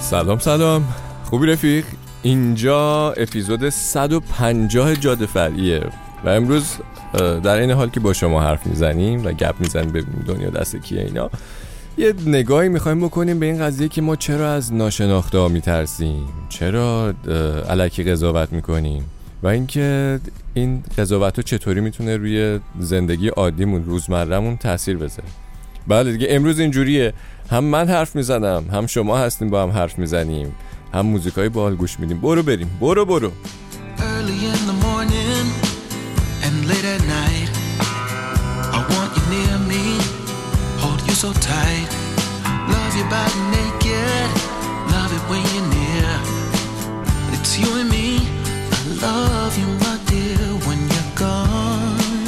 سلام خوبی رفیق؟ اینجا اپیزود 150 جاده فرعیه و امروز در این حال که با شما حرف میزنیم و گپ میزنیم ببینیم دنیا دست کیه اینا، یه نگاهی میخوایم بکنیم به این قضیه که ما چرا از ناشناخته ها میترسیم، چرا الکی قضاوت میکنیم و اینکه این قضاوت ها چطوری میتونه روی زندگی عادیمون روزمره‌مون تاثیر بذاره. بله دیگه امروز اینجوریه، هم من حرف میزنم، هم شما هستیم با هم حرف میزنیم، هم موزیکای باحال گوش میدیم. برو بریم، برو Early in the morning and late at night, I want you near me, hold you so tight, love your body naked, love it when you're near, it's you and me, I love you my dear when you're gone,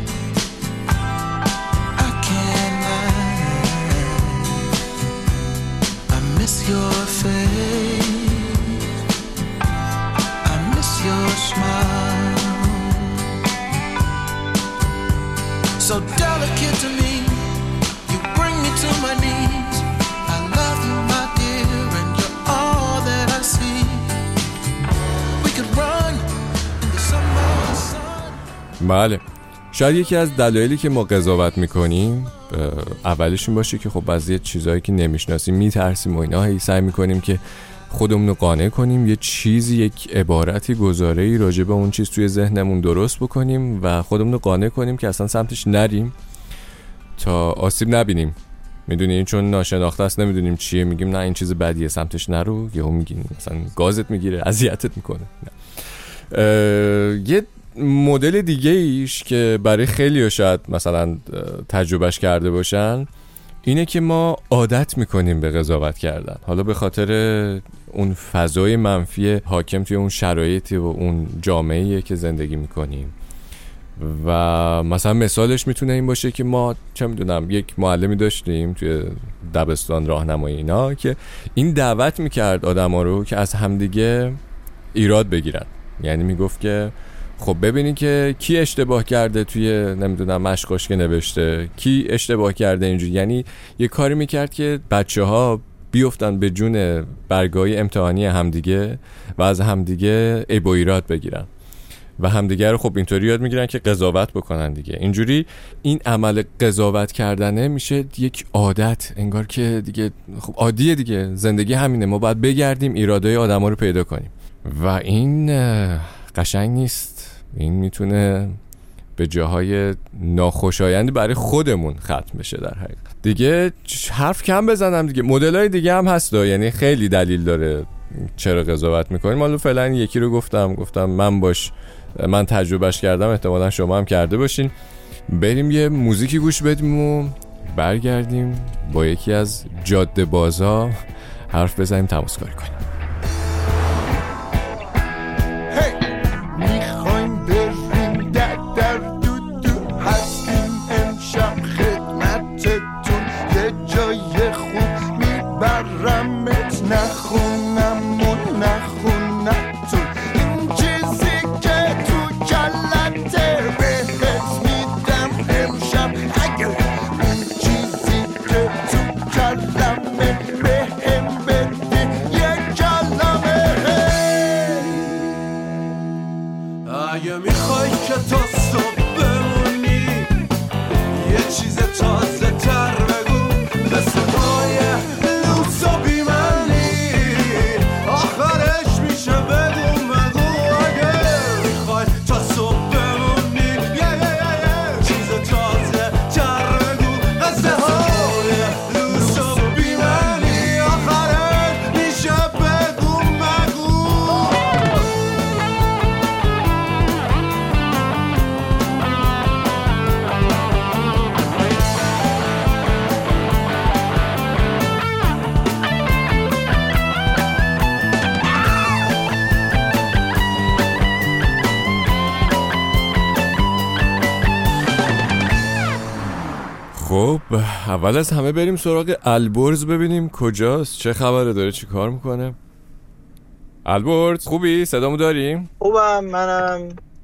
I can't lie, I miss your face, I miss your smile, so delicate to me, you bring me to my knees, I love you my dear and you're all that I see, we could run in the summer sun. بله، شاید یکی از دلایلی که ما قضاوت میکنیم اولش این باشه که خب از یه چیزایی که نمیشناسیم میترسیم و اینا، هی سعی میکنیم که خودمون رو قانع کنیم، یه چیزی، یک عبارتی، گزاره‌ای راجع به اون چیز توی ذهنمون درست بکنیم و خودمون رو قانع کنیم که اصلا سمتش نریم تا آسیب نبینیم. میدونی، چون ناشناخته است نمیدونیم چیه، میگیم نه این چیز بدیه سمتش نرو، یهو میگیم مثلا گازت میگیره، اذیتت میکنه. یه مدل دیگه ایش که برای خیلی شاید مثلا تجربهش کرده باشن اینه که ما عادت میکنیم به قضاوت کردن، حالا به خاطر اون فضای منفی حاکم توی اون شرایطی و اون جامعه‌ای که زندگی میکنیم. و مثلا مثالش میتونه این باشه که ما چه میدونم یک معلمی داشتیم توی دبستان راهنمایی اینا که این دعوت میکرد آدما رو که از همدیگه ایراد بگیرن، یعنی میگفت که خب ببینی که کی اشتباه کرده توی نمیدونم مشقاش که نوشته، کی اشتباه کرده اینجوری، یعنی یه کاری میکرد که بچه‌ها بیفتن به جون برگای امتحانی همدیگه و از همدیگه عیب و ایراد بگیرن و همدیگه رو خب اینطوری یاد میگیرن که قضاوت بکنن دیگه. اینجوری این عمل قضاوت کردنه میشه یک عادت، انگار که دیگه خب عادیه دیگه، زندگی همینه، ما باید بگردیم ایرادای آدما رو پیدا کنیم و این قشنگ نیست. این میتونه به جاهای ناخوشایندی برای خودمون ختم بشه. در حقیقت دیگه حرف کم بزنم دیگه، مدلای دیگه هم هست، یعنی خیلی دلیل داره چرا قضاوت میکنیم. حالا فعلا یکی رو گفتم من تجربهش کردم، احتمالا شما هم کرده باشین. بریم یه موزیکی گوش بدیم و برگردیم با یکی از جاده بازا حرف بزنیم، تماس کاری کنیم. اگه میخوای که تا صبح بمونی یه چیز تازه تر بگو، به صدای لوس و بیمنی آخرش میشه بگو اگه میخوای تا صبح بمونی یه چیز تازه تر بگو، به صدای لوس و بیمنی آخرش میشه بگو خب اول از همه بریم سراغ البرز ببینیم کجاست، چه خبره، داره چی کار میکنه. البرز خوبی؟ صدامو داریم؟ خوبم، منم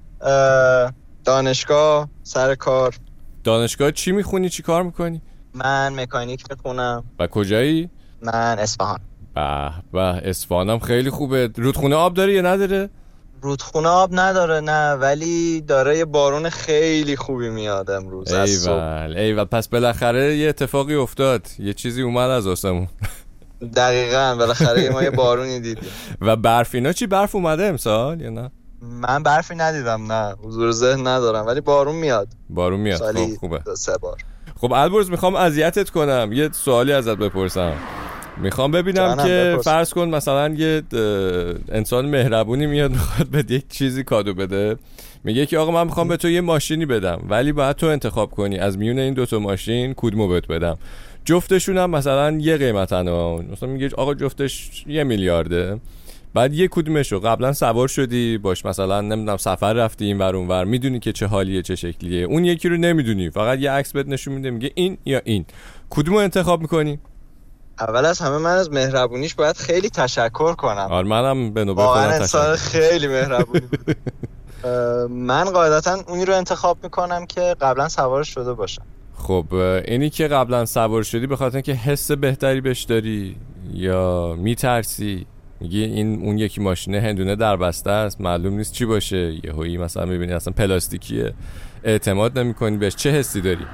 دانشگاه سر کار. دانشگاه چی میخونی؟ چی کار میکنی؟ من مکانیک میخونم. و کجایی؟ من اصفهان. به به، اصفهانم خیلی خوبه. رودخونه آب داره یا نداره؟ رودخونه آب نداره نه، ولی داره یه بارون خیلی خوبی میاد امروز از صبح. ایول، پس بالاخره یه اتفاقی افتاد، یه چیزی اومد از آسمون. دقیقاً، بالاخره ما یه بارونی دیدیم. و برف اینا چی، برف اومده امسال یا نه؟ من برفی ندیدم، نه حضور ذهن ندارم، ولی بارون میاد. خب خوبه. 3 بار. خب البرز، میخوام اذیتت کنم، یه سوالی ازت بپرسم. میخوام ببینم که فرض کن مثلا یه انسان مهربونی میاد میخواد بده یک چیزی کادو بده، میگه که آقا من میخوام به تو یه ماشینی بدم، ولی باید تو انتخاب کنی از میون این 2 ماشین کدومو بهت بدم. جفتشون هم مثلا یه قیمتن، مثلا میگه آقا جفتش 1 میلیارده، بعد یه کدومشو قبلا سوار شدی باش، مثلا نمیدونم سفر رفتی این ور اون ور، میدونی که چه حالیه چه شکلیه، اون یکی رو نمیدونی، فقط یه عکس بهت نشون میده میگه این یا این، کدومو انتخاب میکنی؟ اول از همه من از مهربونیش باید خیلی تشکر کنم. آره منم به نوبه خودم انسان خیلی مهربونی بود. من قاعدتا اونی رو انتخاب میکنم که قبلا سوار شده باشم. خب اینی که قبلا سوار شدی به خاطر اینکه حس بهتری بهش داری یا میترسی؟ میگی این اون یکی ماشینه هندونه در بسته است، معلوم نیست چی باشه، یهویی مثلا میبینی اصلا پلاستیکیه، اعتماد نمیکنی بهش، چه حسی داری؟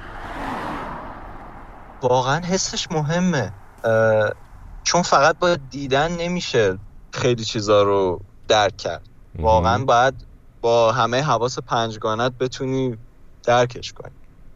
واقعا حسش مهمه، چون فقط با دیدن نمیشه خیلی چیزا رو درک کرد. واقعا باید با همه حواس 5گانت بتونی درکش کنی.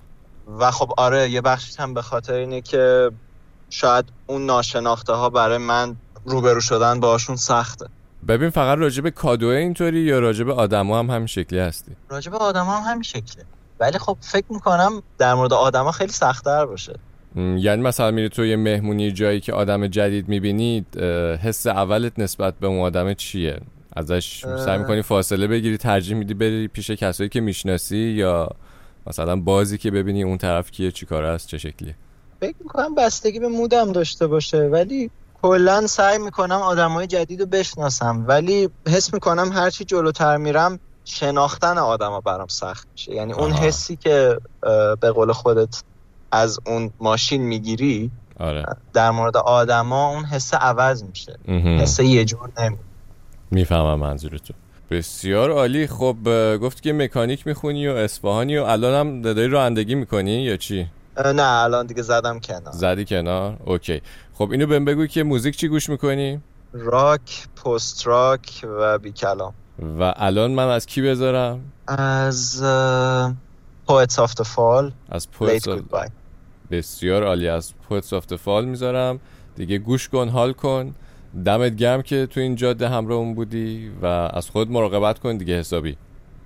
و خب آره، یه بخشی هم به خاطر اینه که شاید اون ناشناخته ها برای من روبرو شدن باشون سخته. ببین فقط راجب کادوه اینطوری یا راجب آدما هم همین شکلی هستی؟ راجب آدما هم همین شکله، ولی خب فکر میکنم در مورد آدما خیلی سخت‌تر باشه. یعنی مثلا میری تو یه مهمونی جایی که آدم جدید میبینید، حس اولت نسبت به اون آدم چیه؟ ازش سعی میکنی فاصله بگیری، ترجیح میدی بری پیش کسایی که میشناسی، یا مثلا بازی که ببینی اون طرف کیه چی کاره است چه شکلیه؟ فکر میکنم بستگی به مودم داشته باشه، ولی کلا سعی میکنم آدمای جدید رو بشناسم، ولی حس میکنم هرچی جلوتر میرم شناختن آدما برام سخت میشه. یعنی اون حسی که به قول خودت از اون ماشین میگیری، آره، در مورد آدما اون حس عوض میشه، حس یه جور نمیشه. میفهمم منظورتو. بسیار عالی. خب گفتی که مکانیک میخونی و اصفهانی و الان هم داری رانندگی میکنی یا چی؟ نه الان دیگه زدم کنار. زدی کنار؟ اوکی. خب اینو بهم بگو که موزیک چی گوش میکنی؟ راک، پست راک و بی کلام. و الان من از کی بذارم؟ از Poets of the Fall. از Poets of... بسیار عالی، از Poets of the Fall میذارم دیگه. گوش کن، حال کن. دمت گرم که تو این جاده همراهمون بودی و از خود مراقبت کن دیگه حسابی.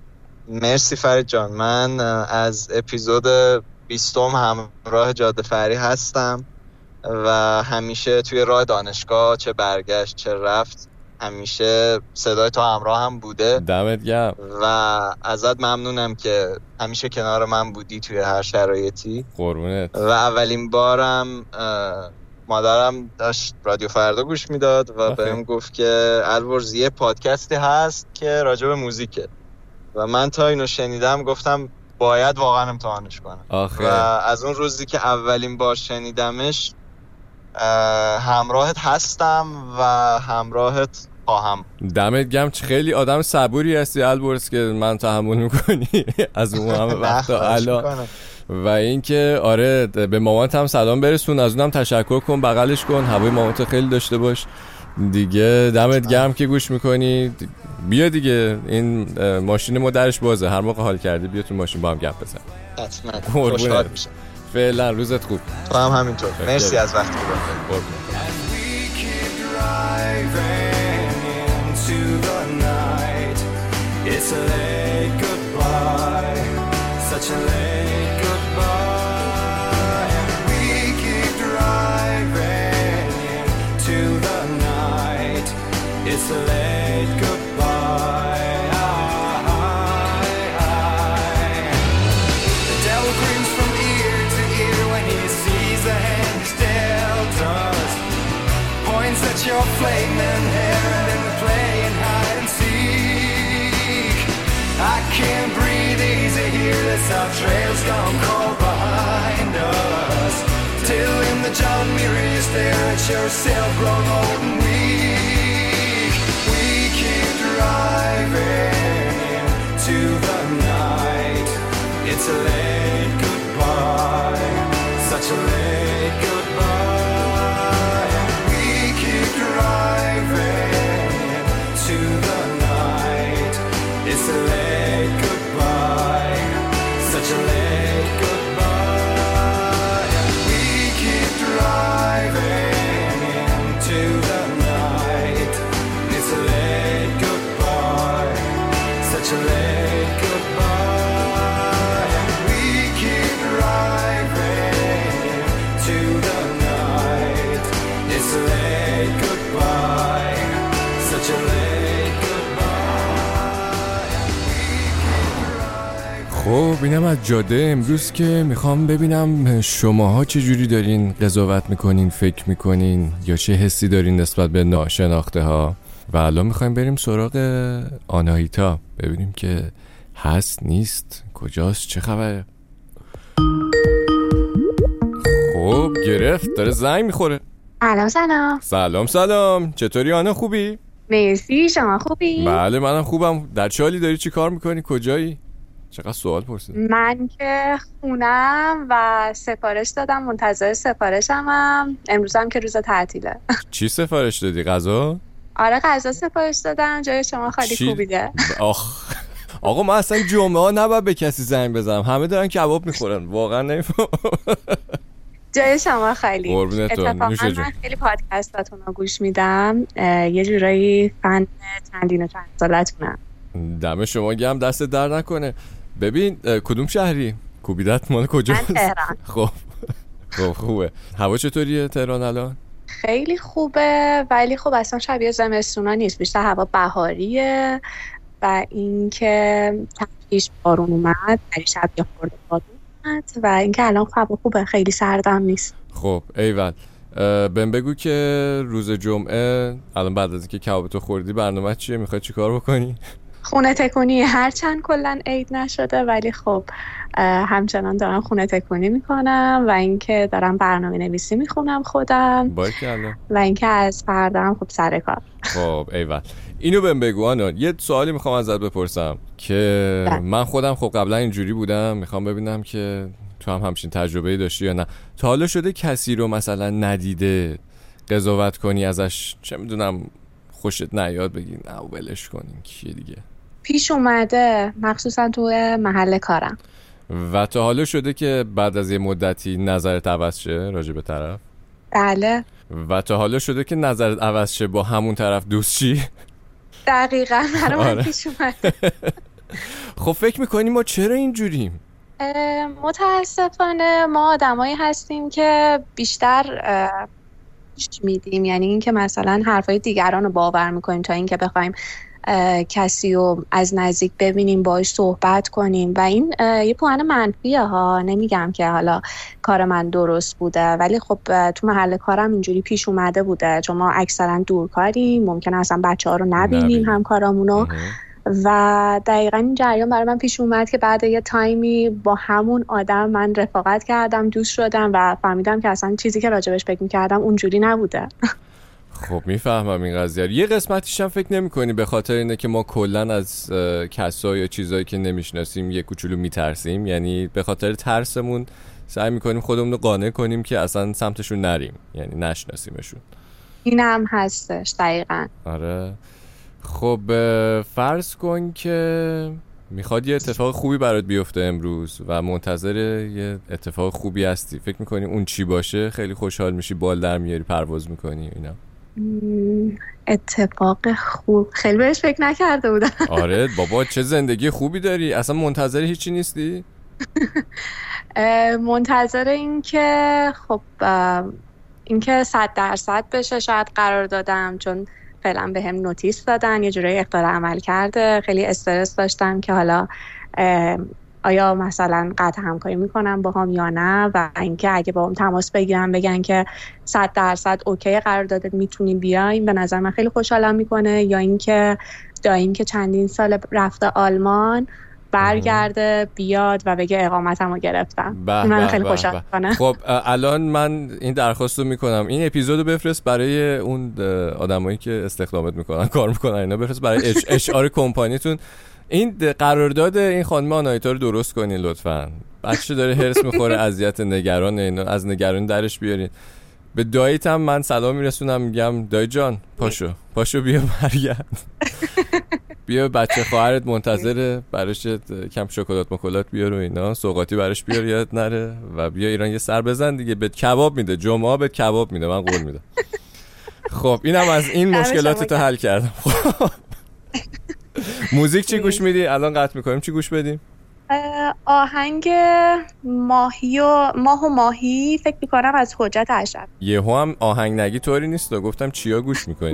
مرسی فرید جان. من از اپیزود 20 همراه جاده فری هستم و همیشه توی راه دانشگاه چه برگشت چه رفت همیشه صدای تو همراه هم بوده. دمت گرم و ازت ممنونم که همیشه کنار من بودی توی هر شرایطی. قربونت. و اولین بارم مادرم داشت رادیو فردا گوش میداد و بهم گفت که الورز یه پادکستی هست که راجع به موزیکه و من تا اینو شنیدم گفتم باید واقعا امتحانش کنم. و از اون روزی که اولین بار شنیدمش همراهت هستم و همراهت خواهم. دمت گرم. خیلی آدم صبوری هستی البرز که من تحمل میکنی از اون همه وقتا الان. و اینکه آره به مامانت هم سلام برسون، از اونم تشکر کن، بغلش کن، هوای مامانت خیلی داشته باش دیگه. دمت گرم که گوش میکنی. بیا دیگه، این ماشین ما درش بازه، هر موقع حال کردی بیا تو ماشین با هم گپ بزن. حتما خوشحال میشم. فعلا روزت خوب. تو هم همینطور. مرسی از وقتی گذاشتی. It's a late goodbye, such a late goodbye, and we keep driving into the night. It's a late goodbye. The devil grins from ear to ear when he sees the hand he's dealt us. Points at your flaming hair and then we're playing hide and seek. I can't breathe easy here, this our trail's gone cold behind us. Till in the John Muir you stare at yourself grown old and It's a late goodbye, such a late goodbye. We keep driving to the night. It's a late goodbye, such a late goodbye. We keep driving to the night. It's a late goodbye, such a late goodbye. We keep driving to the night. It's a late goodbye, such a late goodbye. خب اینم از جاده. امروز که میخوام ببینم شماها چه جوری دارین قضاوت میکنین، فکر میکنین یا چه حسی دارین نسبت به ناشناخته ها. و الان میخوایم بریم سراغ آناهیتا، ببینیم که هست نیست، کجاست، چه خبره. خب گرفت، داره زنگ میخوره. سلام. سلام، چطوری آنا، خوبی؟ مرسی، شما خوبی؟ بله منم خوبم. در چه حالی، داری چی کار میکنی، کجایی؟ چقدر سوال پرسید. من که خونم و سفارش دادم، منتظر سفارشمم. امروزم که روز تعطیله. چی سفارش دادی، غذا؟ آره غذا سفارش دادم، جای شما خالی خوبیده. آقا من اصلا جمعه ها نباید به کسی زنگ بزنم، همه دارن کباب میخورن، واقعا نمیفهم. جای شما خالی. اتفاقا من خیلی پادکستاتون رو گوش میدم، یه جورایی فن چندین و چند سالتونم. دم شما گرم، دست در نکنه. ببین کدوم شهری؟ کوبیدت مال کجاست؟ من تهران. خب خوبه. هوا چطوریه تهران الان؟ خیلی خوبه، ولی خب اصلا شبیه زمستونا نیست، بیشتر هوا بهاریه. و اینکه تقریبا بارون اومد، ولی شب یه خورده بارون اومد. و اینکه الان هوا خوبه، خیلی سردم نیست. خب ایول. بهم بگو که روز جمعه الان بعد از اینکه کبابتو خوردی برنامه چیه، میخوای چی کار بکنی؟ خونه تکونی، هرچند کلن عید نشده ولی خب همچنان دارم خونه تکونی میکنم. و اینکه دارم برنامه نویسی میخونم خودم. باریکلا. و اینکه از فردا هم خب سر کار. خب ایول. اینو بهم بگو آنا، یه سوالی میخوام ازت بپرسم که من خودم خب قبلا اینجوری بودم، میخوام ببینم که تو هم همچین تجربه‌ای داشتی یا نه. تا حالا شده کسی رو مثلا ندیده قضاوت کنی ازش، چه میدونم خوشت نیاد، بگی نه ولش کنین کیه دیگه؟ پیش اومده، مخصوصا تو محل کارم. و تا حالا شده که بعد از یه مدتی نظرت عوض شه راجع به طرف؟ بله. و تا حالا شده که نظرت عوض شه با همون طرف دوست چی؟ دقیقاً من پیش اومده. خب فکر میکنی ما چرا اینجوریم؟ متاسفانه ما آدمایی هستیم که بیشتر گوش میدیم، یعنی اینکه مثلا حرفای دیگران رو باور میکنیم تا اینکه بخوایم کسی رو از نزدیک ببینیم، باهاش صحبت کنیم. و این یه پوان منفیه ها، نمیگم که حالا کار من درست بوده، ولی خب تو محل کارم اینجوری پیش اومده بوده، چون ما اکثرا دورکاریم، ممکنه اصلا بچه‌ها رو نبینیم همکارامونو. و دقیقا این جریان برای من پیش اومد که بعد یه تایمی با همون آدم من رفاقت کردم، دوست شدم و فهمیدم که اصلا چیزی که راجبش فکر می‌کردم اونجوری نبوده. خب میفهمم این قضیه. یه قسمتیش هم فکر نمی‌کنی به خاطر اینه که ما کلاً از کسایی یا چیزایی که نمیشناسیم یه کوچولو میترسیم، یعنی به خاطر ترسمون سعی می‌کنیم خودمون رو قانع کنیم که اصلا سمتشون نریم، یعنی نشناسیمشون. اینم هستش دقیقاً. آره. خب فرض کن که میخواد یه اتفاق خوبی برات بیفته امروز و منتظر یه اتفاق خوبی هستی، فکر میکنی اون چی باشه؟ خیلی خوشحال میشی، بال در میاری، پرواز میکنی اینا؟ اتفاق خوب خیلی بهش فکر نکرده بودم. آره بابا چه زندگی خوبی داری، اصلا منتظر هیچی نیستی؟ منتظر این که خب این که 100% بشه شاید قرار دادم، چون فعلا به هم نوتیس دادن، یه جورایی اختیار عمل کرده. خیلی استرس داشتم که حالا آیا مثلا قطع همکاری میکنم با هم یا نه، و اینکه اگه با هم تماس بگیرم بگن که 100% اوکی قرار داده میتونیم بیایم، به نظر من خیلی خوشحالم میکنه. یا اینکه داییم که چندین سال رفته آلمان برگرده بیاد و بگه اقامتمو گرفتم، من خیلی خوشحال کنه. خب الان من این درخواست رو میکنم، این اپیزودو بفرست برای اون آدمایی که استخدامت میکنن، کار میکنن اینا، بفرست برای HR کمپانیتون. این قرارداد این خانم آنایتا رو درست کنین لطفاً. بچه داره هرس میخوره، اذیت، نگران، اینو از نگرانی درش بیارین. به داییت هم من سلام میرسونم، میگم دایی جان پاشو بیا برگرد. بیا بچه خواهرت منتظره، براش کم شکلات مکلات بیار و اینا، سوغاتی براش بیار یادت نره، و بیا ایران یه سر بزن دیگه. بهت کباب میده، جمعه بهت کباب میده، من قول میدم. خب اینم از این مشکلاتتو حل کردم. موزیک چی گوش میدی؟ الان قطع میکنیم، چی گوش بدیم؟ آهنگ ماه و ماهی فکر میکنم از حجت اشرف. یهو هم آهنگ نگی طوری نیست، گفتم چیا گوش میکنی؟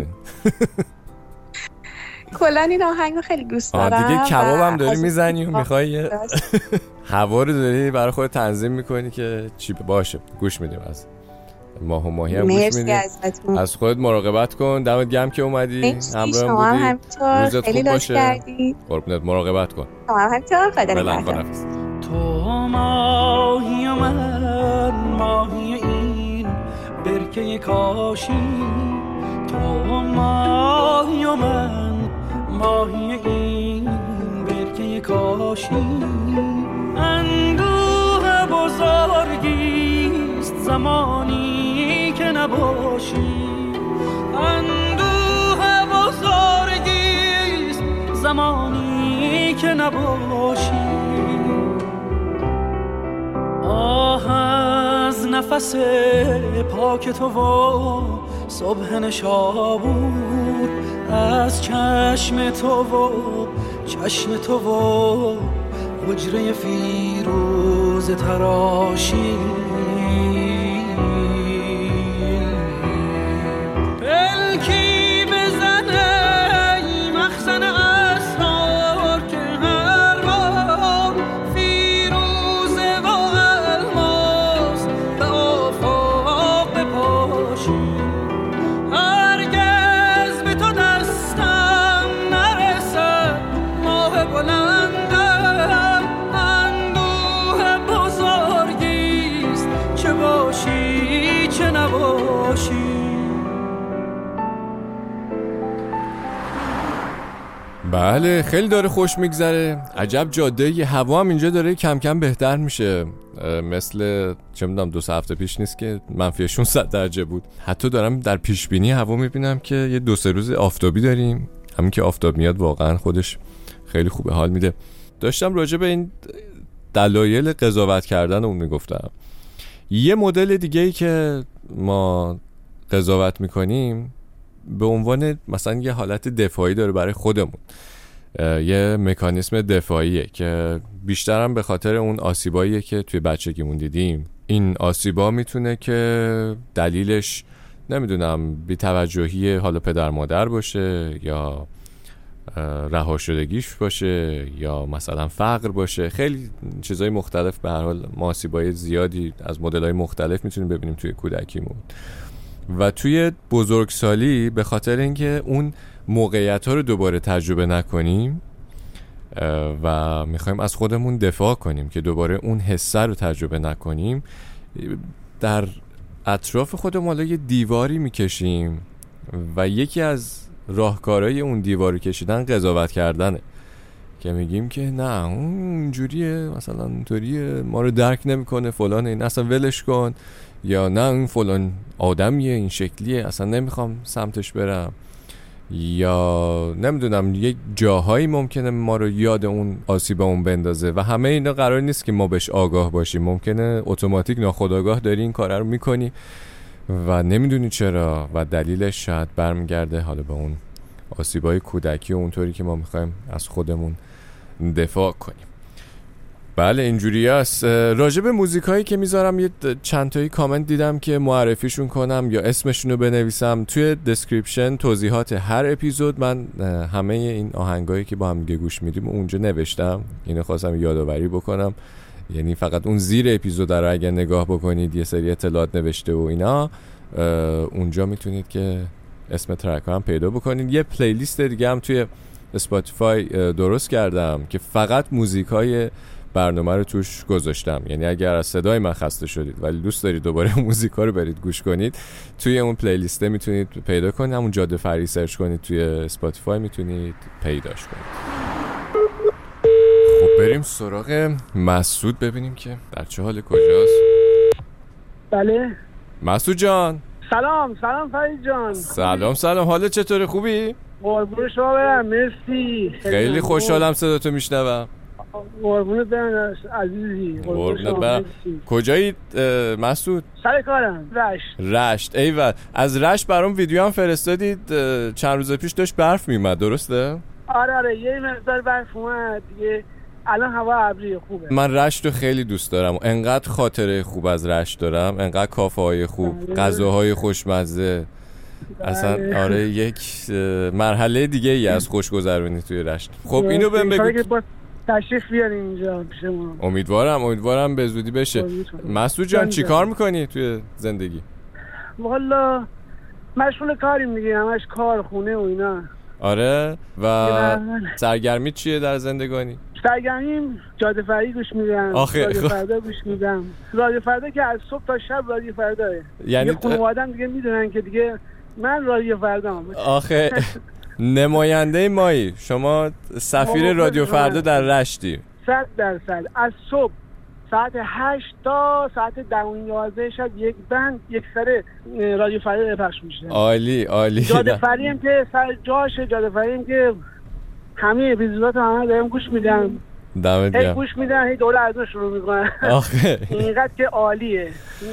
کلا این آهنگو خیلی دوست دارم. دیگه کباب هم داری میزنی و میخوای هوا رو داری برای خود تنظیم میکنی که چی باشه. گوش میدیم از ماه و ماهی هم گوش میدیم. از خودت مراقبت کن، دمت گرم که اومدی همراهم بودی. روزت خوب باشه. قربونت، مراقبت کن. همینطور، خدا نگهدار. تو ماهی و من ماهی این برکه کاشی، تو ماهی و من ماهی این برکه کاشی. اندوه بزرگیست زمانی که نباشی، اندوه بزرگیست زمانی که نباشی. آه از نفس پاک تو و صبح نشابور، از چشم تو و چشم تو و حجره فیروز تراشی. پلکی بزنه مخزن اسرار که هر بار فیروزه و الماس به آفاق بپاشی. هرگز به تو دستم نرسد ماه بلندم، اندوه بزرگیست چه باشی چه نباشی. بله خیلی داره خوش میگذره. عجب جاده ی هوا هم اینجا داره کم کم بهتر میشه، مثل چه میدونم 2 هفته پیش نیست که منفی 600 درجه بود. حتی دارم در پیش بینی هوا میبینم که یه 2-3 روز آفتابی داریم. همین که آفتاب میاد واقعا خودش خیلی خوبه، حال میده. داشتم راجع به این دلایل قضاوت کردن اون میگفتم. یه مدل دیگه ای که ما قضاوت میکنیم به عنوان مثلا یه حالت دفاعی داره برای خودمون، یه مکانیسم دفاعیه که بیشترم به خاطر اون آسیباییه که توی بچگیمون دیدیم. این آسیبا میتونه که دلیلش نمیدونم بی‌توجهی حالا پدر مادر باشه، یا رها شدگیش باشه، یا مثلا فقر باشه. خیلی چیزای مختلف. به هر حال ما آسیبای زیادی از مدل‌های مختلف میتونیم ببینیم توی کودکیمون و توی بزرگسالی. به خاطر اینکه اون موقعیت‌ها رو دوباره تجربه نکنیم و میخوایم از خودمون دفاع کنیم که دوباره اون حسه رو تجربه نکنیم، در اطراف خودمون حالا یه دیواری میکشیم و یکی از راهکارهای اون دیواری کشیدن قضاوت کردنه، که میگیم که نه اون اینجوریه، مثلا اونطوریه، ما رو درک نمیکنه، فلان، این اصلا ولش کن، یا نه اون فلان آدمیه این شکلیه اصلا نمیخوام سمتش برم، یا نمیدونم یک جاهایی ممکنه ما رو یاد اون آسیب اون بندازه. و همه اینا قرار نیست که ما بهش آگاه باشیم، ممکنه اتوماتیک ناخودآگاه داری این کار رو میکنی و نمیدونی چرا، و دلیلش شاید برمیگرده حالا به اون آسیبای کودکی و اونطوری که ما میخوایم از خودمون دفاع کنیم. بله اینجوری است. راجع به موزیکایی که میذارم یه چند تایی کامنت دیدم که معرفیشون کنم یا اسمشون رو بنویسم. توی دسکریپشن توضیحات هر اپیزود من همه این آهنگایی که با هم دیگه گوش میدیم اونجا نوشتم. اینو خواستم یادآوری بکنم، یعنی فقط اون زیر اپیزود رو اگه نگاه بکنید یه سری اطلاعات نوشته و اینا، اونجا میتونید که اسم ترک هم پیدا بکنید. یه پلیلیست دیگه هم توی اسپاتیفای درست کردم که فقط موزیکای برنامه رو توش گذاشتم. یعنی اگر از صدای من خسته شدید ولی دوست دارید دوباره موزیکا رو برید گوش کنید، توی اون پلیلیسته میتونید پیدا کنید. همون جاده فری سرچ کنید توی اسپاتیفای میتونید پیداش کنید. بریم سراغ مسعود ببینیم که در چه حال، کجاست. بله مسعود جان. سلام فرید جان. سلام، حالت چطوره؟ خوبی؟ قربون شما برم، مرسی. خیلی خوشحالم صداتو میشنوم. قربونت برم عزیزی. قربونت برم. کجایید مسعود؟ سر کارم، رشت. ایول، از رشت برام ویدیو هم فرستادید، چند روز پیش داشت برف میومد، درسته؟ آره یه مقدار برف اومد دیگه، الان هوا ابری خوبه. من رشت رو خیلی دوست دارم و انقدر خاطره خوب از رشت دارم، انقدر کافه های خوب، غذاهای خوشمزه. اصلا آره یک مرحله دیگه ای از خوشگذرونی توی رشت. خب اینو بهم بگو، تشریف بیارین اینجا پیش ما. امیدوارم به زودی بشه. مسعود جان چی کار میکنی توی زندگی؟ والا مشغول کاریم دیگه، همش کار، خونه و اینا. آره و سرگرمی چیه در زندگانی؟ سرگرمیم جاده فردا گوش میدم. رادیو فردا گوش میدم. رادیو فردا که از صبح تا شب رادیو فرداه. یعنی خانواده‌ام دیگه میدونن که دیگه من رادیو فردام. آخه نماینده مایی، شما سفیر رادیو فردا در رشتی. 100% از صبح ساعت 8 تا ساعت 10-11 شب یک بند یک سره رادیو فردا پخش میشه. عالی. جاده فریم که سر جاشه، جاده فریم که همه اپیزودات همه دارم گوش میدم. دمت گرم. گوش میدن، هی دوره از اون شروع میکنن. آخه اینقدر که عالیه.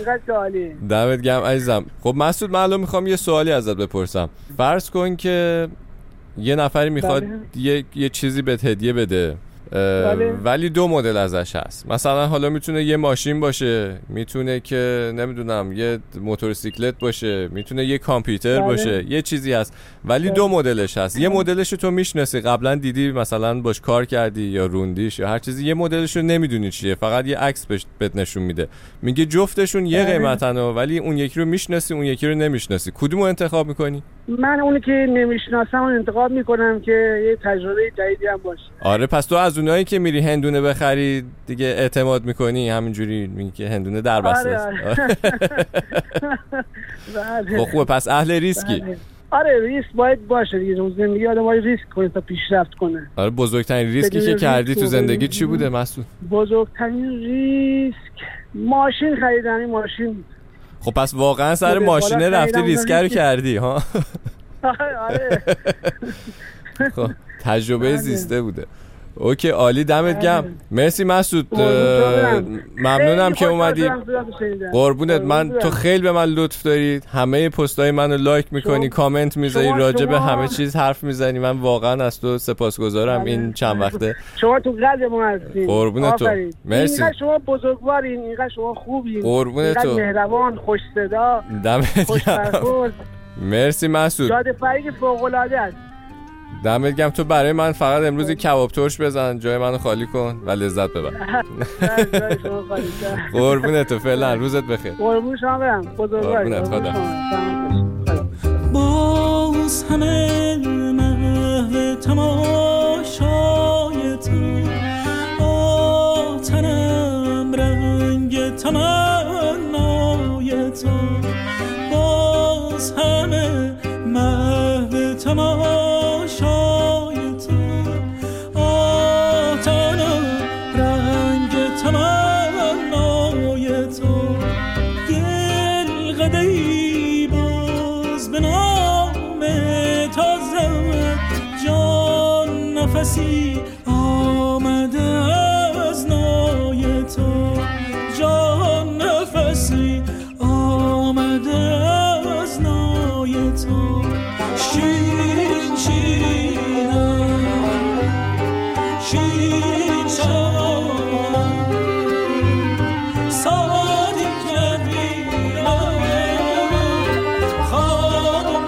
دمت گرم عزیزم. خب مسعود، من الان میخوام یه سوالی ازت بپرسم. فرض کن که یه نفری میخواد یه چیزی بهت هدیه بده، ولی 2 مدل ازش هست. مثلا حالا میتونه یه ماشین باشه، میتونه که نمیدونم یه موتورسیکلت باشه، میتونه یه کامپیوتر باشه، یه چیزی هست ولی 2 مدلش هست. یه مدلش رو تو میشناسی، قبلا دیدی مثلا باش کار کردی یا روندیش یا هر چیزی. یه مدلش رو نمیدونی چیه، فقط یه عکس بهت نشون میده، میگه جفتشون یه قیمتن ولی اون یکی رو میشناسی اون یکی رو نمیشناسی. کدومو انتخاب میکنی؟ من اونی که نمیشناسم اون انتخاب میکنم که یه تجربه جدیدی هم باشه. آره پس تو از اونایی که میری هندونه بخری دیگه اعتماد میکنی، همینجوری میگی که هندونه در بسته است. خب خوبه، پس اهل ریسکی. آره ریسک باید باشه دیگه، زندگی آدم باید ریسک کنه تا پیشرفت کنه. آره بزرگترین ریسکی که کردی تو زندگی چی بوده مسعود؟ بزرگترین ریسک ماشین خریدن. ماشین. خب پس واقعا سر ماشین رفتی ریسک رو کردی ها؟ آره. خب تجربه زیسته بوده. اوکی عالی، دمت گرم. مرسی مسعود، ممنونم که اومدی. قربونت. من تو خیلی به من لطف دارید، همه پستای منو لایک میکنی، کامنت میذاری، راجع به همه چیز حرف میزنی. من واقعا از تو سپاسگزارم این چند وقته. شما تو قلب ما هستین. قربونت تو. مرسی. اینقدر شما بزرگوارین، اینقدر شما خوبین، قربونت تو. مهربان، خوش صدا، دمت گرم. مرسی مسعود. جاده فرید فوق العاده است. دمت گرم. تو برای من فقط امروز کباب ترش بزن، جای منو خالی کن و لذت ببر. قربونت تو. فعلا روزت بخیر. قربون شما برم. قربونت. خدا. باز همه محو تماشای تو، آتنم رنگ تمنای تو، باز همه محو تماشای نفسی آمده از نای تو، جان نفسی آمده از نای تو. شیرین شیرینم، شیرین شانم، سادی کبیرم، خوابم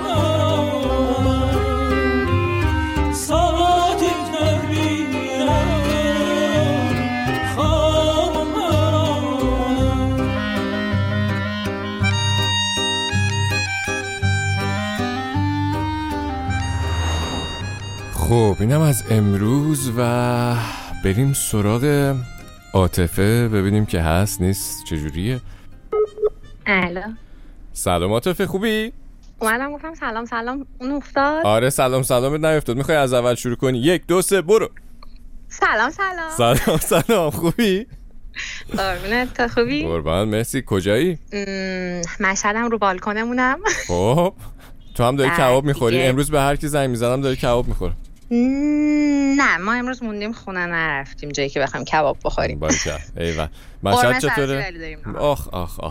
خب اینم از امروز و بریم سراغ عاطفه ببینیم که هست نیست چجوریه. الو. سلام عاطفه، خوبی؟ اومدم گفتم سلام. اون افتاد؟ آره سلامت نیفتاد. میخوای از اول شروع کنی؟ 1 2 3 برو. سلام خوبی؟ قربونت، تو خوبی؟ قربان مرسی. کجایی؟ مشهدم، رو بالکنمونم. خب تو هم داری کباب میخوری؟ امروز به هر کی زنگ میزنم داری کباب میخوره. نه ما امروز موندیم خونه، نرفتیم جایی که بخوایم کباب بخوریم. باریکلا. ایول. مشهد چطوره؟ آخ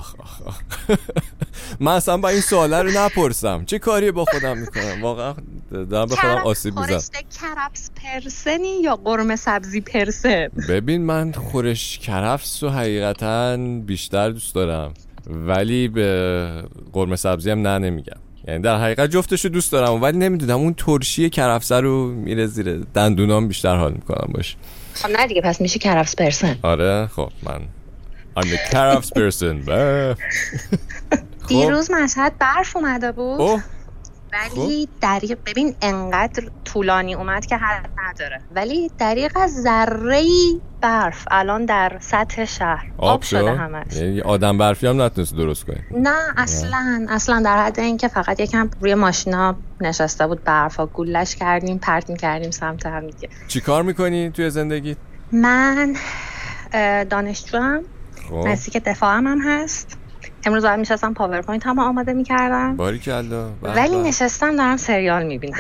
من اصلا با این سواله رو نپرسم. چه کاری با خودم میکنم؟ واقعا دارم به خودم آسیب میزنم. خورشت کرفس پرسنی یا قرمه سبزی پرسن؟ ببین من خورش کرفس رو حقیقتا بیشتر دوست دارم، ولی به قرمه سبزی هم نمیگم. یعنی در حقیقت جفتشو دوست دارم، ولی نمیدونم اون ترشی کرفسه رو میره زیر دندونام بیشتر حال میکنم باش. خب نه دیگه، پس میشه کرفس پرسن. آره خب من I'm the کرفس پرسن. دیروز مشهد برف اومده بود ولی دریغ، ببین انقدر طولانی اومد که حد نداره، ولی دریغ از ذره‌ای برف الان در سطح شهر آب شده همش. یعنی آدم برفی هم نتونست درست کنی؟ نه اصلا در حد این که فقط یکم روی ماشینا نشسته بود برفا، گولش کردیم پرت می‌کردیم سمت هم دیگه. چی کار می‌کنی توی زندگیت؟ من دانشجوام، نزدیک دفاعم هم هست. امروز دارم میشستم پاورپوینت هم آماده میکردم. باریکلا. ولی نشستم دارم سریال میبینم.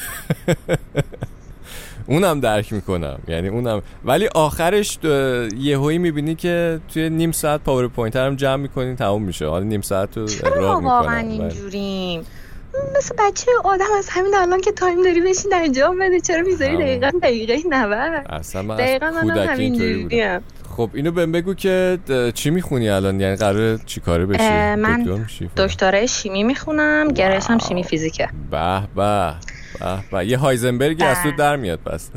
اونم درک میکنم، یعنی اونم، ولی آخرش یهویی میبینی که توی نیم ساعت پاورپوینت هم جمع میکنین تموم میشه. حالا نیم ساعت رو اقراق میکنم. واقعا اینجوریم مثل بچه آدم از همین الان که تایم داری بشین انجام بده، چرا میذاری دقیقه 90؟ اصلا من از کودکی اینطوری بودم. خب اینو بهم بگو که چی میخونی الان؟ یعنی قراره چی کاره بشی؟ من دکترای شیمی میخونم، گرایشم هم شیمی فیزیکه. به یه هایزنبرگی از تو در میاد پس.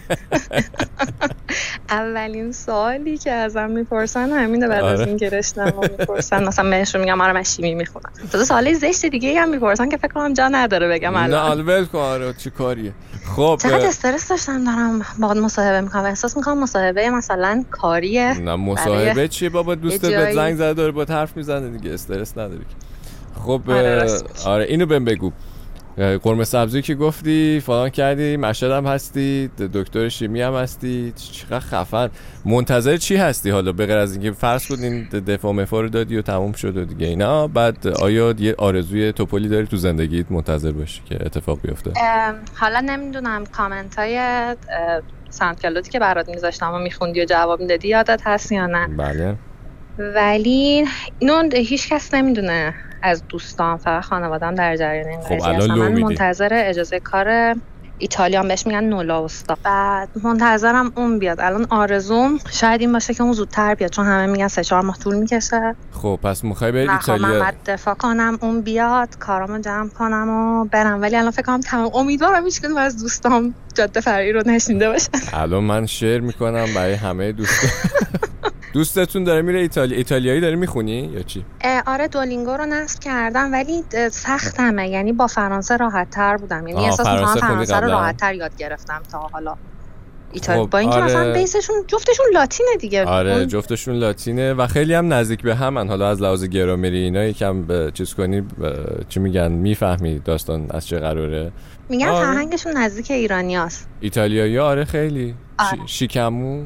اولین سوالی که ازم میپرسن همینه بعد از این گرشتم میپرسن، مثلا بهشون میگم آره من شیمی میخونم. تو سوال زشت دیگه هم میپرسن که فکر کنم جا نداره بگم الان. نه ول کن، آره چی کاریه. خب چقدر استرس داشتم دارم باهات مصاحبه میکنم، احساس میکنم مصاحبه مثلا کاریه. نه مصاحبه چیه بابا، دوستت بهت زنگ زده داره با حرف میزنه دیگه، استرس نداری. خب آره اینو بهم بگو، قرمه سبزی که گفتی فلان کردی، مشهد هم هستی، دکتر شیمی هم هستی، چقدر خفن. منتظر چی هستی حالا به غیر از اینکه فرض کن این دفاع مفا رو دادی و تموم شد و دیگه اینا، بعد آیا یه آرزوی توپلی داری تو زندگیت منتظر باشی که اتفاق بیفته؟ حالا نمیدونم کامنت های ساندکلودی که برات میذاشتم و میخوندی و جواب میدادی یادت هست یا نه؟ بله. ولی اینو هیچ کس نمیدونه از دوستان، فقط خانواده‌ام در جریان این قضیه هستم. من منتظر اجازه کار ایتالیا بهش میگن نولا استا، بعد منتظرم اون بیاد. الان آرزوم شاید این باشه که اون زودتر بیاد، چون همه میگن 3-4 ماه طول میکشه. خب پس میخوای بری ایتالیا؟ من بعد دفاع کنم اون بیاد، کارامو جمع کنم و برم، ولی الان فکر کنم تمام. امیدوارم هیچ کدوم از دوستام جاده فرعی رو نشنیده باشن. الان من شعر میکنم برای همه دوستان. دوستتون داره میره ایتالیا؟ ایتالیایی داری میخونی یا چی؟ آره دولینگو رو نصب کردم ولی سختمه، یعنی با فرانسه راحت تر بودم، یعنی احساس میکنم فرانسه رو راحت تر یاد گرفتم تا حالا ایتالیا. با اینکه مثلا بیسشون جفتشون لاتینه دیگه. آره جفتشون لاتینه و خیلی هم نزدیک به همن. حالا از لحاظ گرامری اینا یکم چیز کنی چی میگن میفهمی داستان از چه قراره. میگن فرهنگشون نزدیک ایرانیاست ایتالیایی. آره خیلی شیکمو.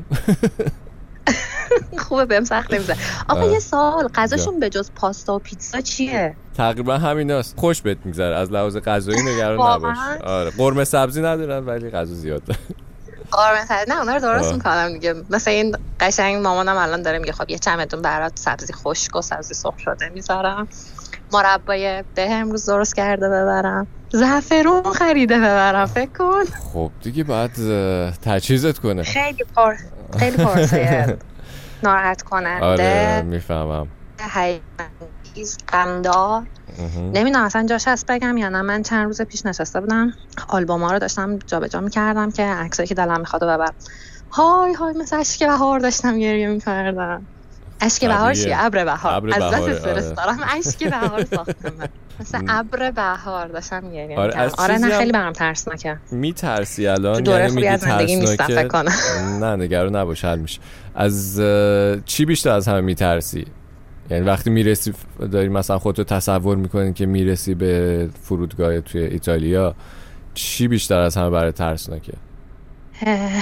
خوبه بهم سخت نمیشه. آقا یه سوال، غذاشون به جز پاستا و پیتزا چیه؟ تقریبا همیناست. خوش بهت میگذره از لحاظ غذایی، نگران نباش. آره قرمه سبزی ندارن ولی غذا زیاد دارن. قرمه سبزی نه اونا رو درست میکنم دیگه. مثلا این قشنگ مامانم الان داره میگه خب یه چمدون برات سبزی خشک و سبزی سرخ شده میذارم، مربای به امروز درست کرده ببرم، زعفرون خریده ببرم. فکر کن خب دیگه بعد تجهیزت کنه. خیلی پرسه ناراحت کننده. آره میفهمم. هیچ غمدار. نمیدونم اصلا جاش هست بگم یا نه. من چند روز پیش نشسته بودم آلبوما رو داشتم جابجا میکردم که عکسایی که دلم میخواد ببرم. های مثل اشک بهار داشتم گریه میکردم. اشک بهار چیه؟ ابر بهار. از دست استرس دارم اشک بهار ساختم. مثلا ابر بهار داشتم گریه میکردم. آره نه خیلی برام ترسناکه. میترسی الان؟ یعنی میگی ترسناکه؟ نه نگران نباش حل میشه. از چی بیشتر از همه میترسی؟ یعنی وقتی میرسی داری مثلا خودتو تصور میکنی که میرسی به فرودگاه توی ایتالیا، چی بیشتر از همه برای ترسناکه؟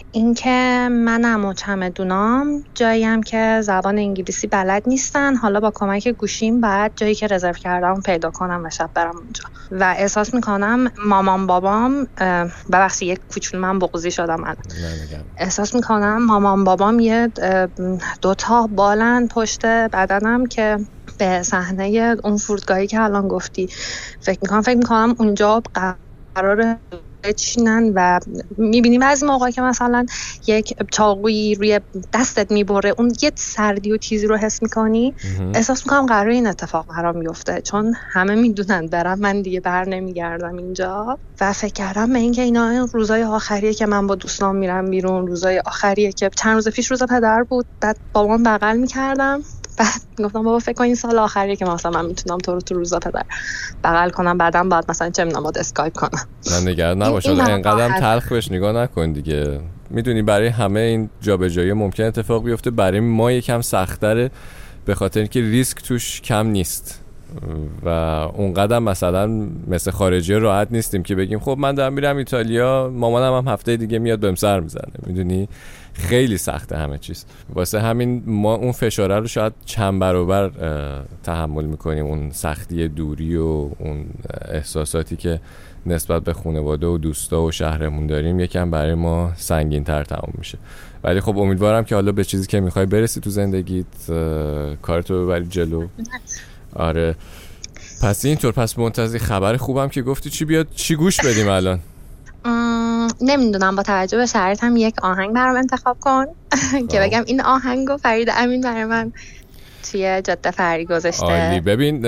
اینکه منم و چمدونام جاییم که زبان انگلیسی بلد نیستن، حالا با کمک گوشیم بعد جایی که رزرو کردم پیدا کنم و شب برم اونجا و احساس میکنم مامان بابام ببخشید یک کوچولو من بغضی شدم الان. احساس میکنم مامان بابام یه 2 تا بالن پشت بدنم که به صحنه اون فرودگاهی که الان گفتی فکر میکنم اونجا قراره بچینن و میبینیم بعضی موقع که مثلا یک چاقویی روی دستت میبره، اون یه سردی و تیزی رو حس میکنی. احساس میکنم قراره این اتفاق برام بیفته، چون همه میدونن برم من دیگه بر نمیگردم اینجا و فکر کردم به اینکه اینا روزای آخریه که من با دوستان میرم بیرون، روزای آخریه که چند روز پیش روز پدر بود، بعد بابام بغل میکردم، بعد گفتم بابا فکر کن این سال آخریه که مثلا من میتونم تو رو تو روزا پدر بغل کنم، بعدم بعد مثلا چه میدونم اسکایپ کنم. من نگران نباش، انقدرم تلخ بهش نگاه نکن دیگه. میدونی برای همه این جابجایی ممکن اتفاق بیفته، برای ما یکم سخت‌تره به خاطر اینکه ریسک توش کم نیست و اون قدم مثلا مثل خارجی راحت نیستیم که بگیم خب من دارم میرم ایتالیا، مامانم هم هفته دیگه میاد بهم سر میزنه. میدونی خیلی سخته همه چیز، واسه همین ما اون فشاره رو شاید چند برابر تحمل میکنیم، اون سختی دوری و اون احساساتی که نسبت به خانواده و دوستا و شهرمون داریم یکم برای ما سنگین تر تموم میشه. ولی خب امیدوارم که حالا به چیزی که میخوای برسی تو زندگیت کارتو ببری جلو. آره پس اینطور، پس منتظر خبر خوبم که گفتی چی بیاد، چی گوش بدیم الان؟ نمیدونم، با توجه به شرایطم یک آهنگ برام انتخاب کن که بگم این آهنگو فرید امین برای من توی جاده فری گذاشته. عالی. ببین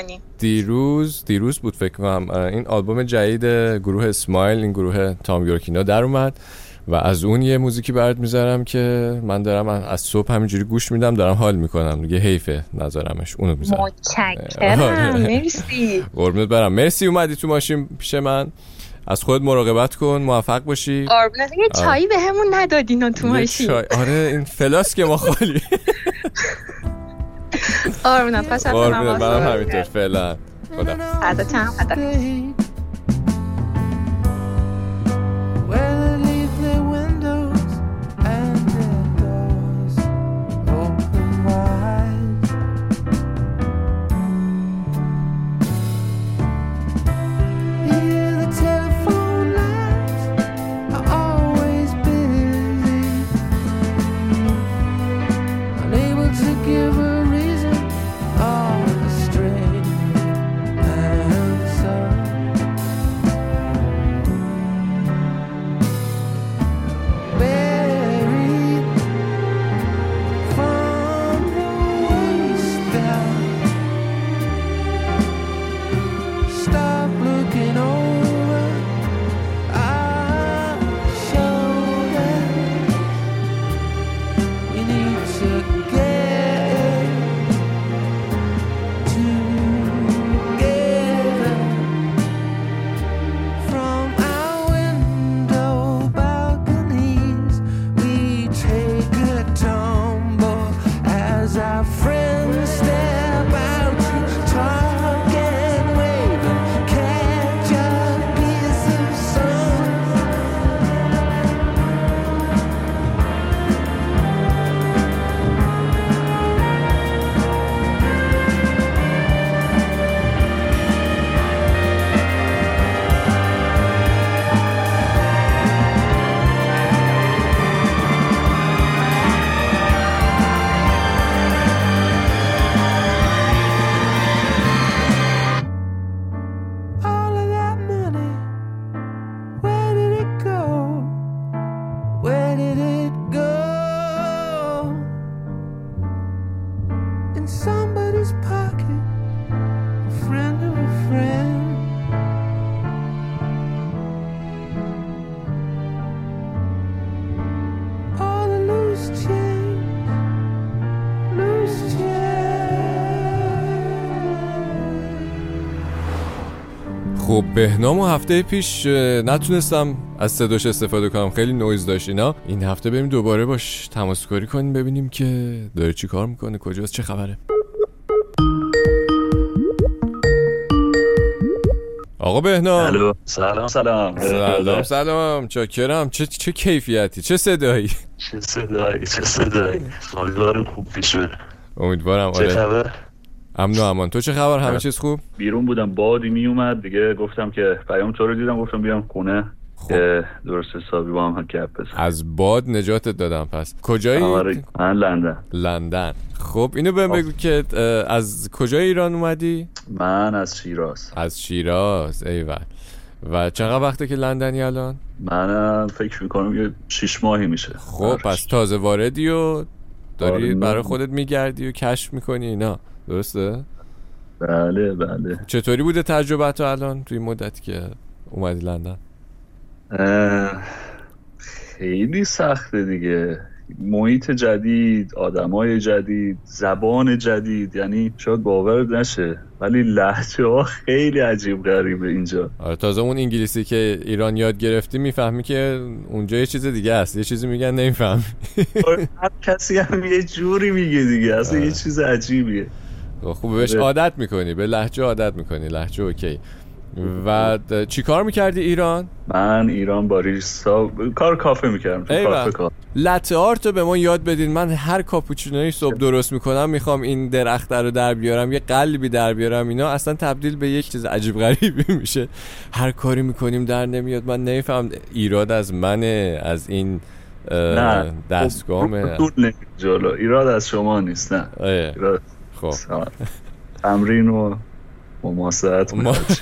دیروز بود فکر کنم این آلبوم جدید گروه اسمایل، این گروه تام یورکینا در اومد و از اون یه موزیکی برات میذارم که من دارم از صبح همینجوری گوش میدم، دارم حال میکنم دیگه، حیفه نذارمش، اونو میذارم. متشکرم. مرسی. قربونت برم. مرسی اومدی تو ماشین پیش من. از خود مراقبت کن، موفق باشی. قربونت. یه چایی بهمون ندادین تو ماشین؟ آره این فلاسک ما خالی. قربونت. تشکر. قربونت منم همینطور. فعلا خدا. فردا چند خدا. خب بهنامو هفته پیش نتونستم از صداش استفاده کنم، خیلی نویز داشت اینا. این هفته بریم دوباره باش تماس کاری کنیم ببینیم که داره چی کار میکنه، کجاست، چه خبره. آقا بهنام. الو سلام. سلام چاکرم. چه کیفیتی، چه صدایی. چه صدایی. امیدوارم خوب پیش بره. امیدوارم. چه خبر؟ امن و امان. تو چه خبر؟ همه چیز خوب؟ بیرون بودم، بادی می اومد دیگه، گفتم که پیام تو رو دیدم، گفتم بیام خونه که درست حسابی با هم گپ بزنیم. از باد نجاتت دادم. پس کجایی؟ من لندن. خب اینو بهم بگو که از کجای ایران اومدی؟ من از شیراز. ایول. و چقدر وقته که لندنی الان؟ من فکر میکنم یه 6 ماهی میشه. خب پس تازه واردی و داری برای خودت میگردی و کشف میکنی اینا، درسته؟ بله. چطوری بوده تجربه تو الان توی مدتی که اومدی لندن؟ خیلی سخته دیگه، محیط جدید، آدمای جدید، زبان جدید، یعنی شاید باور نشه ولی لهجه ها خیلی عجیب غریبه اینجا. آره تازه اون انگلیسی که ایران یاد گرفتی میفهمی که اونجا یه چیز دیگه است، یه چیزی میگن نمیفهمی. هر کسی هم یه جوری میگه دیگه، اصلا یه چیز عجیبیه. خوب بهش عادت میکنی، به لهجه عادت میکنی، لهجه اوکی. و چی کار میکردی ایران؟ من ایران باریستا کار کافه میکردم، تو کافه کار. لته آرتو به ما یاد بدین. من هر کاپوچینوی صبح درست میکنم میخوام این درخت رو در بیارم، یه قلبی در بیارم، اینا اصلا تبدیل به یک چیز عجیب غریبی میشه. هر کاری میکنیم در نمیاد. من نمیفهم ایراد از منه، از این دستگاهمه. جلو ایراد از شما نیست. نه ایراد. خب تمرین و مماسات.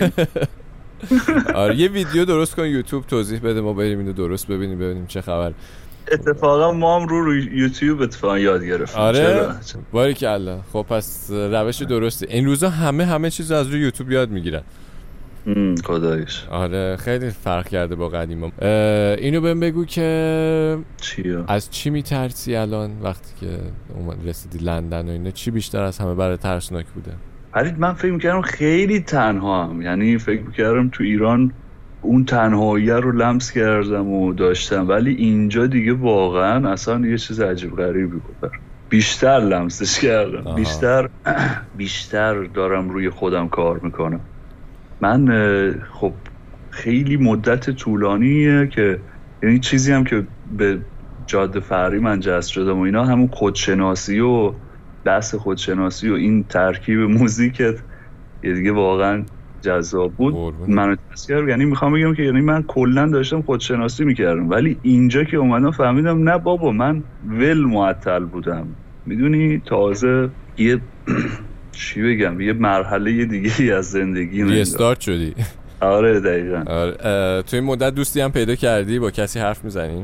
آره یه ویدیو درست کن یوتیوب توضیح بده، ما بریم اینو درست ببینیم چه خبر. اتفاقا ما هم رو یوتیوب اتفاقا یاد گرفتیم. آره باریکالله. خب پس روش درسته. این روزا همه چیز از روی یوتیوب یاد میگیرن. خداییش. آره خیلی فرق کرده با قدیما. اینو بهم بگو که چیه؟ از چی میترسی الان وقتی که رسیدی لندن و اینا؟ چی بیشتر از همه برای ترسناک بوده؟ من فکر میکردم خیلی تنها هم، یعنی فکر میکردم تو ایران اون تنهایی رو لمس کردم و داشتم، ولی اینجا دیگه واقعا اصلا یه چیز عجیب غریبی بود. بیشتر لمسش کردم. بیشتر دارم روی خودم کار میکنم. من خب خیلی مدت طولانیه که یعنی چیزی هم که به جاده فقری من جذب شدم و اینا، همون خودشناسی و بحث خودشناسی و این ترکیب موزیکت یه دیگه واقعا جذاب بود. منو تذکر، یعنی میخوام بگم که یعنی من کلا داشتم خودشناسی میکردم، ولی اینجا که اومدم فهمیدم نه بابا، من معطل بودم. میدونی تازه یه چی بگم، یه مرحله دیگه از زندگی ریستارت شدی. آره دقیقاً. آره. تو این مدت دوستی هم پیدا کردی؟ با کسی حرف میزنی؟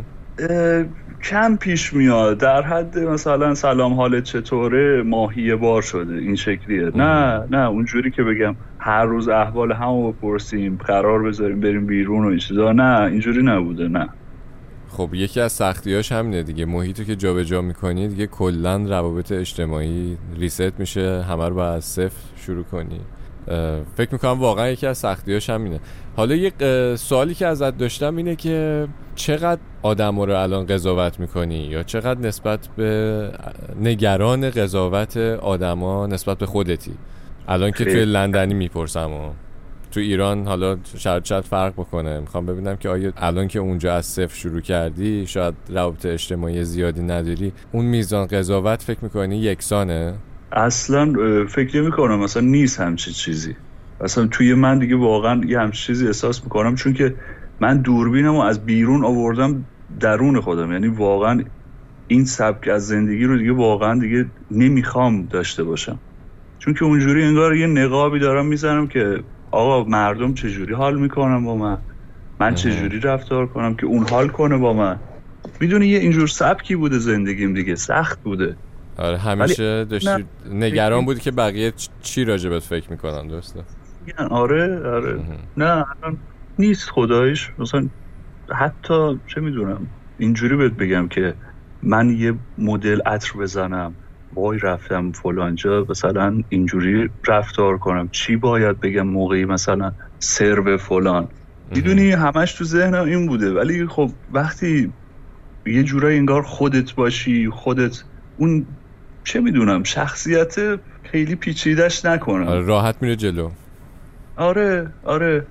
کم پیش میاد، در حد مثلا سلام حالت چطوره ماهی بار شده، این شکلیه. نه اونجوری که بگم هر روز احوال همو بپرسیم، قرار بذاریم بریم بیرون و این چیزا، نه اینجوری نبوده. نه خب یکی از سختیاش همینه دیگه، محیطو که جابجا میکنی دیگه کلا روابط اجتماعی ریست میشه، همه رو باید از صفر شروع کنی. فکر میکنم واقعا یکی از سختیاش همینه. حالا یک سوالی که ازت داشتم اینه که چقدر آدم‌ها رو الان قضاوت میکنی، یا چقدر نسبت به نگران قضاوت آدم‌ها نسبت به خودتی الان که توی لندنی میپرسم و تو ایران حالا شاید فرق بکنه. میخوام ببینم که آیا الان که اونجا از صفر شروع کردی، شاید روابط اجتماعی زیادی نداری، اون میزان قضاوت فکر میکنی یکسانه؟ اصلا فکر نمی‌کنم، مثلا نیست همچین چیزی. اصلا توی من دیگه واقعا یه همچین چیزی احساس میکنم، چون که من دوربینمو از بیرون آوردم درون خودم. یعنی واقعا این سبک از زندگی رو دیگه واقعا دیگه نمیخوام داشته باشم، چون که اونجوری انگار یه نقابی دارم میزنم که آقا مردم چجوری حال میکنن با من چجوری رفتار کنم که اون حال کنه با من. میدونی یه اینجور سبکی بوده زندگیم دیگه، سخت بوده. آره همیشه داشتی نگران بودی که بقیه چی راجبت فکر میکنن، درسته؟ آره نه الان نیست خدایش. مثلا حتی چه میدونم اینجوری بهت بگم که من یه مدل عطر بزنم، وای رفتم فلان جا مثلا اینجوری رفتار کنم، چی باید بگم موقعی مثلا سرو فلان، میدونی همش تو ذهنم این بوده. ولی خب وقتی یه جورایی انگار خودت باشی، خودت اون چه میدونم شخصیت خیلی پیچیدش نکنم، راحت میره جلو. آره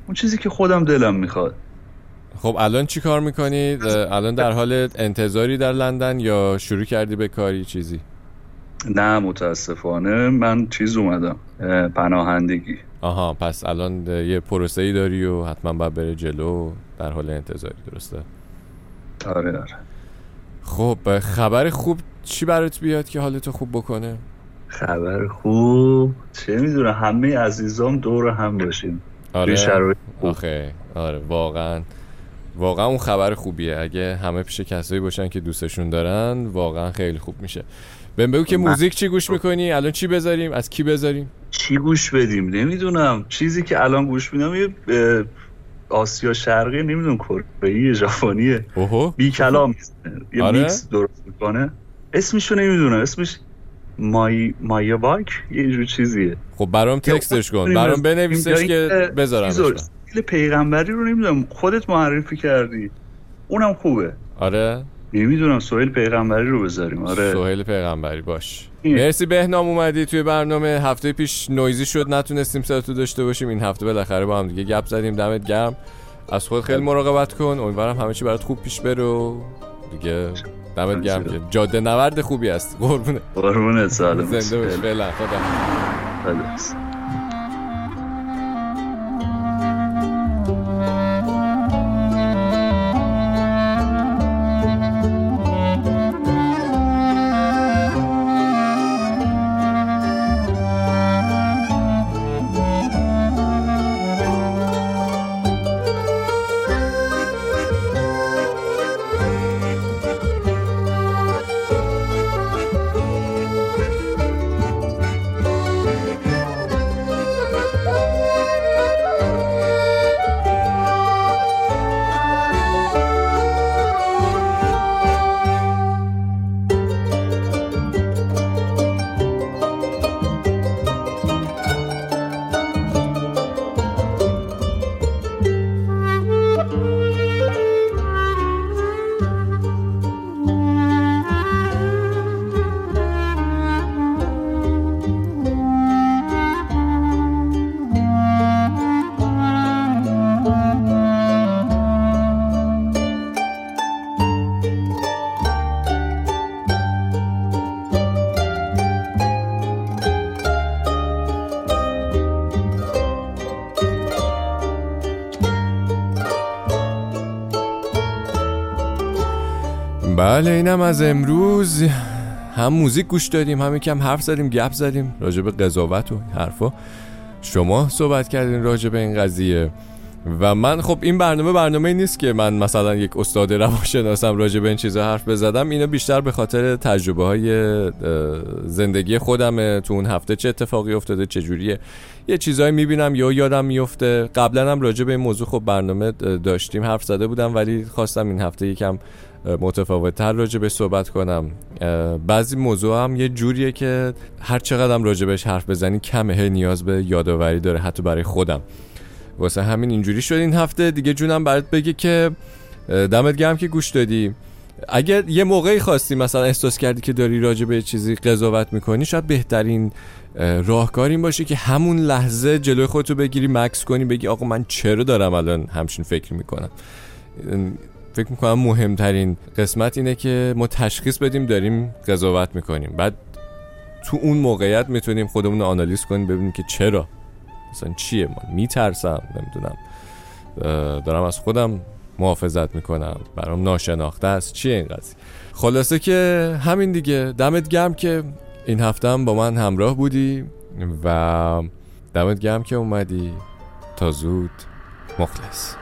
اون چیزی که خودم دلم میخواد. خب الان چی کار میکنید؟ الان در حال انتظاری در لندن یا شروع کردی به کاری چیزی؟ نه متاسفانه من چیز اومدم، پناهندگی. آها، پس الان یه پروسه‌ای داری و حتما باید بره جلو، در حال انتظاری، درسته؟ آره. خب خبر خوب چی برات بیاد که حالتو خوب بکنه؟ خبر خوب چه میدونم، همه عزیزام دور هم باشیم. آره آره واقعا اون خبر خوبیه. اگه همه پیش کسایی باشن که دوستشون دارن واقعا خیلی خوب میشه. بگو که موزیک چی گوش میکنی؟ الان چی بذاریم؟ از کی بذاریم؟ چی گوش بدیم؟ نمیدونم. چیزی که الان گوش میدم یه آسیا شرقی، نمیدونم کره‌ای ژاپنیه، بی کلام یه میکس درست میکنه. اسمشو نمیدونم، اسمش مایا باک یه جور چیزیه. خب برام تکستش کن، برام بنویسش که بذارمش. استیل پیغمبری رو نمیدونم، خودت معرفی کردی، اونم خوبه. آره نمیدونم، سهیل پیغمبری رو بذاریم. آره سهیل پیغمبری باش. مرسی بهنام اومدی توی برنامه. هفته پیش نویزی شد نتونستیم صداتو داشته باشیم، این هفته بالاخره با هم دیگه گپ زدیم. دمت گرم. از خود خیلی مراقبت کن، امیدوارم همه چی برات خوب پیش بره و دیگه دمت گرم که جاده نورد خوبی هست. قربونت سلام. زنده باش. فعلا خدا. بله اینم از امروز. هم موزیک گوش دادیم، هم یکم حرف زدیم، گپ زدیم راجع به قضاوت و حرفا. شما صحبت کردین راجع به این قضیه و من خب این برنامه نیست که من مثلا یک استاد روانشناسم راجع به این چیزا حرف بزدم. اینا بیشتر به خاطر تجربه های زندگی خودمه. تو اون هفته چه اتفاقی افتاده، چه جوریه، یه چیزایی میبینم یا یادم میفته. قبلا هم راجع به این موضوع خب برنامه داشتیم، حرف زده بودم، ولی خواستم این هفته یکم متفاوت‌تر راجع به صحبت کنم. بعضی موضوع هم یه جوریه که هر چقدر هم راجع بهش حرف بزنی کمه، نیاز به یادآوری داره حتی برای خودم. واسه همین اینجوری شد این هفته دیگه. جونم برات بگه که دمت گرم که گوش دادی. اگه یه موقعی خواستی مثلا احساس کردی که داری راجع به چیزی قضاوت میکنی، شاید بهترین راهکار این باشه که همون لحظه جلوی خودتو بگیری، مکس کنی، بگی آقا من چرا دارم الان همچین فکر میکنم. فکر میکنم مهمترین قسمت اینه که ما تشخیص بدیم داریم قضاوت میکنیم. بعد تو اون موقعیت میتونیم خودمون رو آنالیز کنیم، ببینیم که چرا، مثلا چیه، من میترسم، نمیدونم، دارم از خودم محافظت میکنم، برام ناشناخته است، چیه این قضیه. خلاصه که همین دیگه. دمت گرم که این هفته هم با من همراه بودی و دمت گرم که اومدی. تا زود. مخلص.